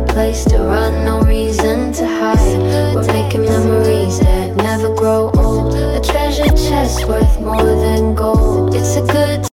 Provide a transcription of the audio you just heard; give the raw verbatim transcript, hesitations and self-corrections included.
no place to run, no reason to hide. We're making memories that never grow old, a treasure chest worth more than gold. It's a good